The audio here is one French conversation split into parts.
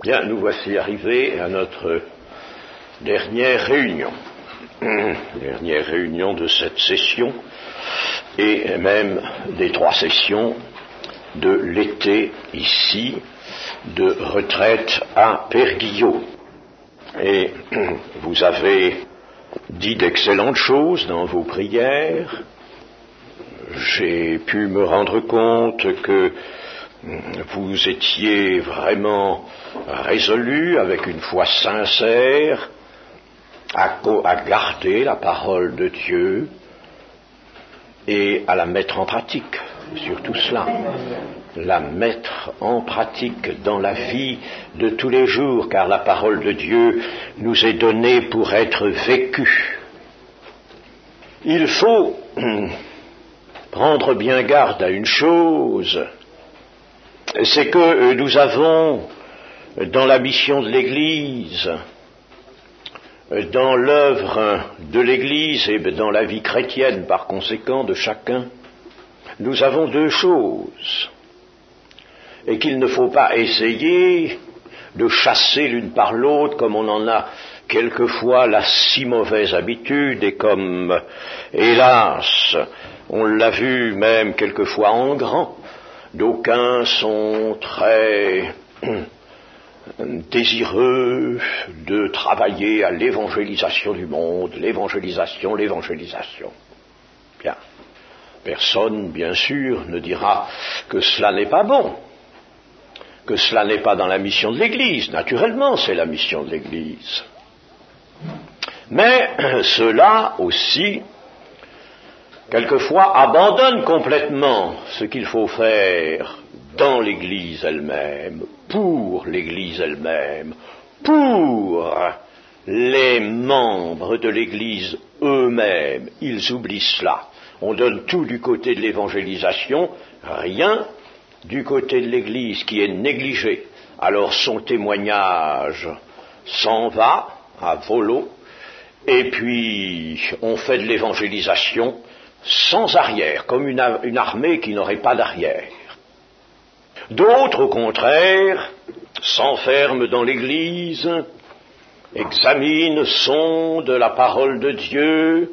Bien, nous voici arrivés à notre dernière réunion de cette session, et même des 3 sessions de l'été ici, de retraite à Père-Guillot. Et vous avez dit d'excellentes choses dans vos prières. J'ai pu me rendre compte que vous étiez vraiment résolu, avec une foi sincère, à garder la parole de Dieu et à la mettre en pratique, surtout cela, la mettre en pratique dans la vie de tous les jours, car la parole de Dieu nous est donnée pour être vécue. Il faut prendre bien garde à une chose, c'est que nous avons dans la mission de l'Église, dans l'œuvre de l'Église et dans la vie chrétienne par conséquent de chacun, nous avons 2 choses, et qu'il ne faut pas essayer de chasser l'une par l'autre comme on en a quelquefois la si mauvaise habitude, et comme, hélas, on l'a vu même quelquefois en grand, d'aucuns sont très désireux de travailler à l'évangélisation du monde, l'évangélisation. Bien. Personne, bien sûr, ne dira que cela n'est pas bon, que cela n'est pas dans la mission de l'Église. Naturellement, c'est la mission de l'Église. Mais cela aussi, quelquefois, abandonne complètement ce qu'il faut faire dans l'Église elle-même, pour l'Église elle-même, pour les membres de l'Église eux-mêmes. Ils oublient cela. On donne tout du côté de l'évangélisation, rien du côté de l'Église qui est négligé. Alors son témoignage s'en va à volo, et puis on fait de l'évangélisation sans arrière, comme une armée qui n'aurait pas d'arrière. D'autres, au contraire, s'enferment dans l'Église, examinent, sondent la parole de Dieu,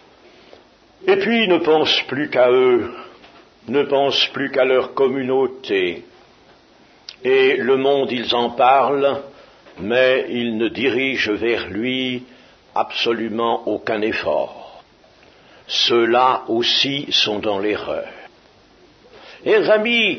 et puis ne pensent plus qu'à eux, ne pensent plus qu'à leur communauté. Et le monde, ils en parlent, mais ils ne dirigent vers lui absolument aucun effort. Ceux-là aussi sont dans l'erreur. Et les amis,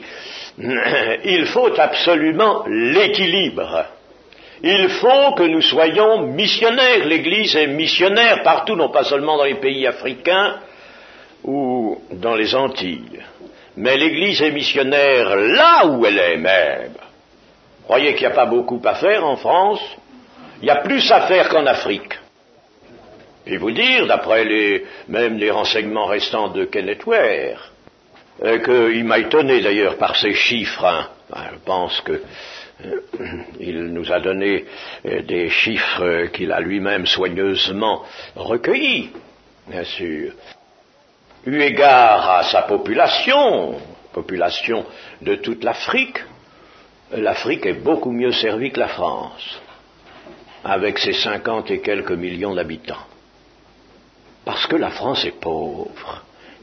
il faut absolument l'équilibre. Il faut que nous soyons missionnaires. L'Église est missionnaire partout, non pas seulement dans les pays africains ou dans les Antilles, mais l'Église est missionnaire là où elle est même. Vous croyez qu'il n'y a pas beaucoup à faire en France? Il y a plus à faire qu'en Afrique. Et vous dire, d'après même les renseignements restants de Kenneth Ware, qu'il m'a étonné d'ailleurs par ces chiffres. Je pense qu'il nous a donné des chiffres qu'il a lui-même soigneusement recueillis, bien sûr. Eu égard à sa population de toute l'Afrique, l'Afrique est beaucoup mieux servie que la France, avec ses 50 et quelques millions d'habitants. Parce que la France est pauvre.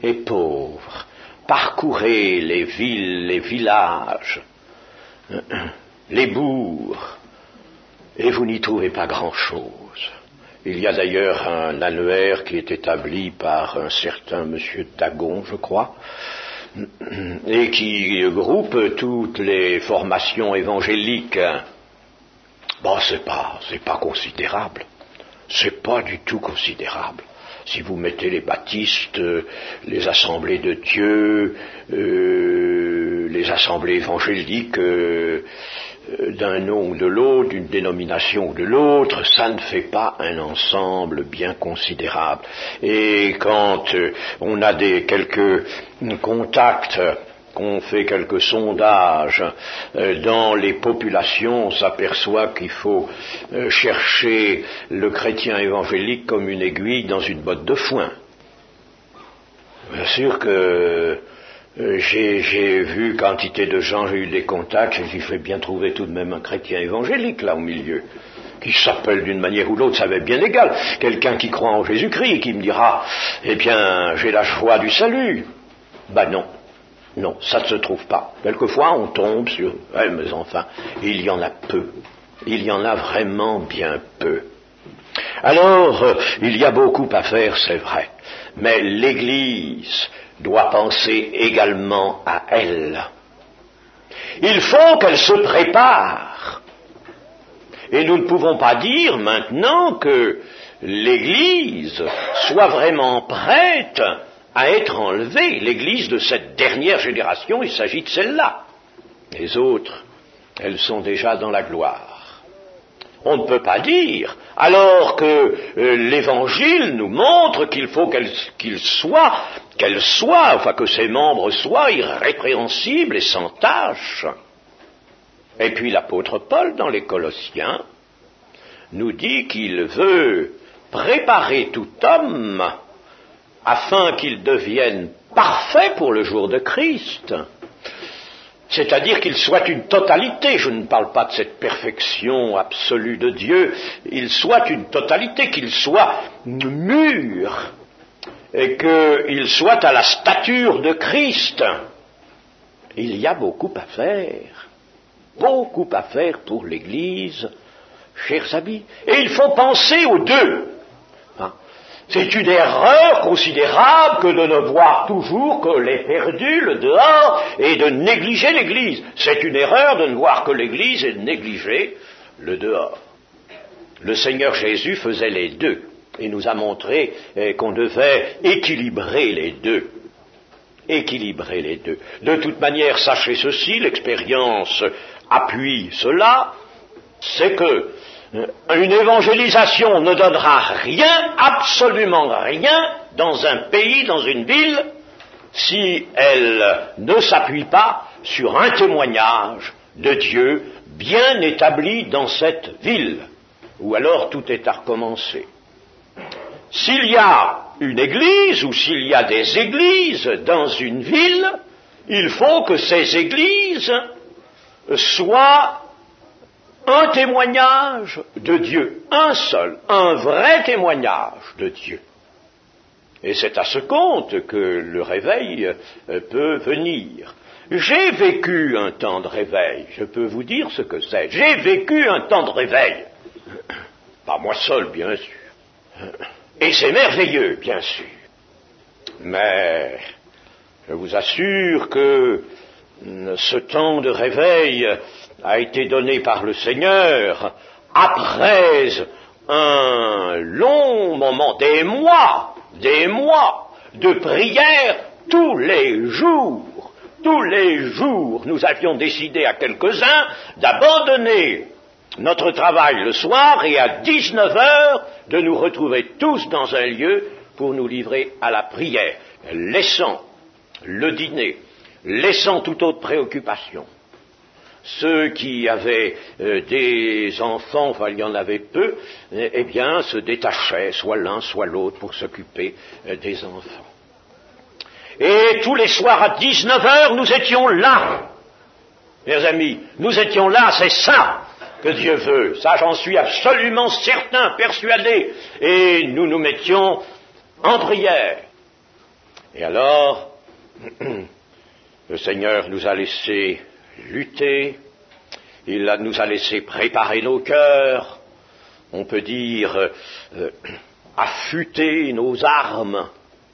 Parcourez les villes, les villages, les bourgs, et vous n'y trouvez pas grand-chose. Il y a d'ailleurs un annuaire qui est établi par un certain monsieur Dagon, je crois, et qui groupe toutes les formations évangéliques. Bon, c'est pas considérable. C'est pas du tout considérable. Si vous mettez les baptistes, les assemblées de Dieu, les assemblées évangéliques d'un nom ou de l'autre, d'une dénomination ou de l'autre, ça ne fait pas un ensemble bien considérable. Et quand on a quelques contacts, qu'on fait quelques sondages dans les populations, on s'aperçoit qu'il faut chercher le chrétien évangélique comme une aiguille dans une botte de foin. Bien sûr que J'ai vu quantité de gens, j'ai eu des contacts, j'ai dit, je vais bien trouver tout de même un chrétien évangélique là au milieu, qui s'appelle d'une manière ou l'autre, ça m'est bien égal. Quelqu'un qui croit en Jésus-Christ, qui me dira, eh bien, j'ai la joie du salut. Ben non. Non, ça ne se trouve pas. Quelquefois, on tombe sur... mais enfin, il y en a peu. Il y en a vraiment bien peu. Alors, il y a beaucoup à faire, c'est vrai. Mais l'Église doit penser également à elle. Il faut qu'elle se prépare. Et nous ne pouvons pas dire maintenant que l'Église soit vraiment prête à être enlevée. L'Église de cette dernière génération, il s'agit de celle-là. Les autres, elles sont déjà dans la gloire. On ne peut pas dire, alors que l'Évangile nous montre qu'il faut que ses membres soient irrépréhensibles et sans tache. Et puis l'apôtre Paul, dans les Colossiens, nous dit qu'il veut préparer tout homme afin qu'il devienne parfait pour le jour de Christ. C'est-à-dire qu'il soit une totalité, je ne parle pas de cette perfection absolue de Dieu, il soit une totalité, qu'il soit mûr, et qu'il soit à la stature de Christ. Il y a beaucoup à faire pour l'Église, chers amis, et il faut penser aux deux. C'est une erreur considérable que de ne voir toujours que les perdus, le dehors, et de négliger l'Église. C'est une erreur de ne voir que l'Église et de négliger le dehors. Le Seigneur Jésus faisait les deux, et nous a montré qu'on devait équilibrer les deux. Équilibrer les deux. De toute manière, sachez ceci, l'expérience appuie cela, c'est que une évangélisation ne donnera rien, absolument rien, dans un pays, dans une ville, si elle ne s'appuie pas sur un témoignage de Dieu bien établi dans cette ville, ou alors tout est à recommencer. S'il y a une église, ou s'il y a des églises dans une ville, il faut que ces églises soient un témoignage de Dieu, un seul, un vrai témoignage de Dieu. Et c'est à ce compte que le réveil peut venir. J'ai vécu un temps de réveil, je peux vous dire ce que c'est. J'ai vécu un temps de réveil. Pas moi seul, bien sûr. Et c'est merveilleux, bien sûr. Mais je vous assure que ce temps de réveil a été donné par le Seigneur après un long moment, des mois de prière tous les jours. Tous les jours, nous avions décidé à quelques-uns d'abandonner notre travail le soir et à 19h de nous retrouver tous dans un lieu pour nous livrer à la prière, laissant le dîner, laissant toute autre préoccupation. Ceux qui avaient des enfants, enfin il y en avait peu, eh bien se détachaient, soit l'un, soit l'autre, pour s'occuper des enfants. Et tous les soirs à 19h, nous étions là. Mes amis, nous étions là, c'est ça que Dieu veut. Ça, j'en suis absolument certain, persuadé. Et nous nous mettions en prière. Et alors, le Seigneur nous a laissé lutter, il nous a laissé préparer nos cœurs, on peut dire affûter nos armes,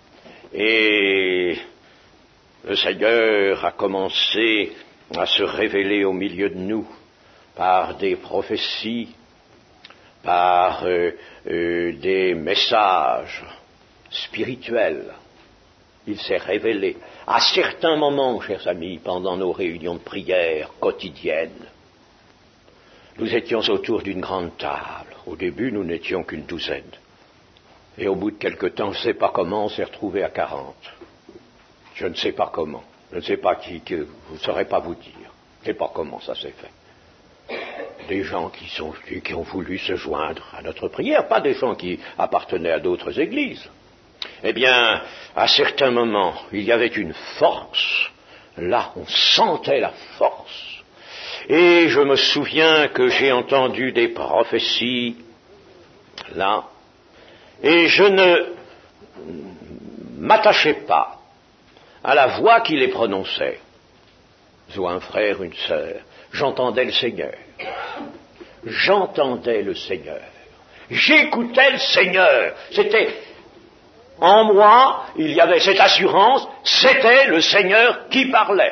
et le Seigneur a commencé à se révéler au milieu de nous par des prophéties, par des messages spirituels. Il s'est révélé à certains moments, chers amis, pendant nos réunions de prière quotidiennes. Nous étions autour d'une grande table. Au début, nous n'étions qu'une douzaine. Et au bout de quelque temps, je ne sais pas comment, on s'est retrouvés à 40. Je ne sais pas comment. Je ne sais pas qui, je ne saurais pas vous dire. Je ne sais pas comment ça s'est fait. Des gens qui ont voulu se joindre à notre prière, pas des gens qui appartenaient à d'autres églises. eh bien, à certains moments, il y avait une force. Là, on sentait la force. Et je me souviens que j'ai entendu des prophéties, là, et je ne m'attachais pas à la voix qui les prononçait. Soit un frère, une sœur, j'entendais le Seigneur. J'entendais le Seigneur. J'écoutais le Seigneur. C'était, en moi, il y avait cette assurance, c'était le Seigneur qui parlait.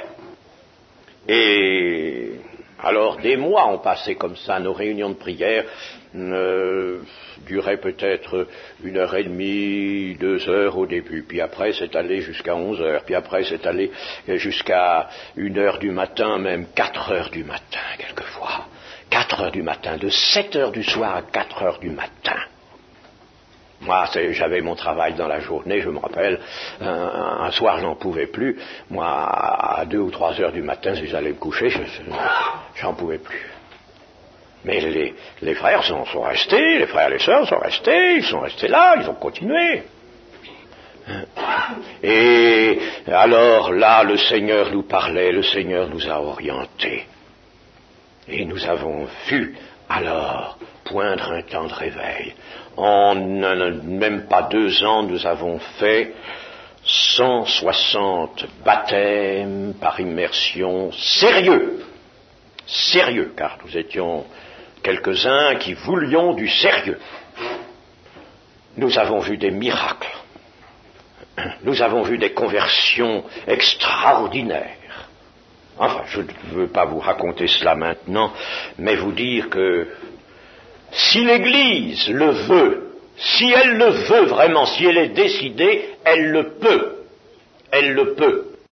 Et alors des mois ont passé comme ça, nos réunions de prière duraient peut-être 1h30, 2 heures au début, puis après c'est allé jusqu'à 11 heures, puis après c'est allé jusqu'à 1 heure du matin, même 4 heures du matin quelquefois. 4 heures du matin, de 7 heures du soir à 4 heures du matin. Moi, j'avais mon travail dans la journée, je me rappelle, un soir, j'en pouvais plus. Moi, à 2 ou 3 heures du matin, si j'allais me coucher, j'en pouvais plus. Mais les frères sont restés, les frères et les sœurs sont restés, ils sont restés là, ils ont continué. Et alors là, le Seigneur nous parlait, le Seigneur nous a orientés. Et nous avons vu, alors, poindre un temps de réveil. En même pas 2 ans, nous avons fait 160 baptêmes par immersion sérieux. Sérieux, car nous étions quelques-uns qui voulions du sérieux. Nous avons vu des miracles. Nous avons vu des conversions extraordinaires. Enfin, je ne veux pas vous raconter cela maintenant, mais vous dire que si l'Église le veut, si elle le veut vraiment, si elle est décidée, elle le peut. Elle le peut.